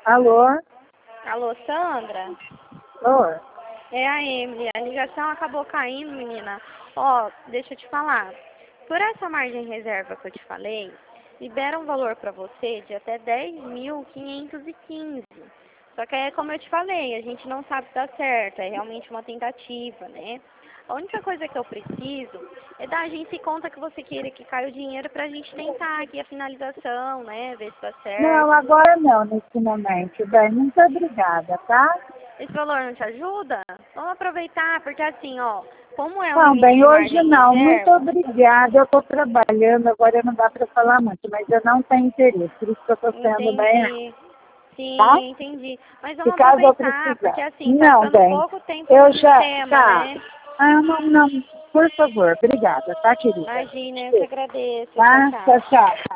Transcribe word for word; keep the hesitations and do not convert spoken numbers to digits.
Alô? Alô, Sandra? Oi. É a Emily. A ligação acabou caindo, menina. Ó, deixa eu te falar. Por essa margem reserva que eu te falei, libera um valor pra você de até dez mil quinhentos e quinze. Só que é como eu te falei, a gente não sabe se dá certo. É realmente uma tentativa, né? A única coisa que eu preciso é da agência e conta que você queira que caia o dinheiro pra gente tentar aqui a finalização, né? Ver se dá Não, certo. agora não, nesse momento. Bem, muito obrigada, tá? Esse valor não te ajuda? Vamos aproveitar, porque assim, ó, como é um Não, limite bem, de hoje margem não. Muito reserva, obrigada. Eu estou trabalhando, agora não dá para falar muito, mas eu não tenho interesse. Por isso que eu estou sendo bem, entendi. tá? Sim, entendi. Mas Se vamos caso eu aproveitar, porque precisar. assim, tá Não, ficando bem. pouco tempo no Eu já. sistema, Tá. né? Ah, não, não. Por favor, obrigada, tá, querida? Imagina, eu que agradeço. Tchau, Tá? Tchau, tchau. tchau.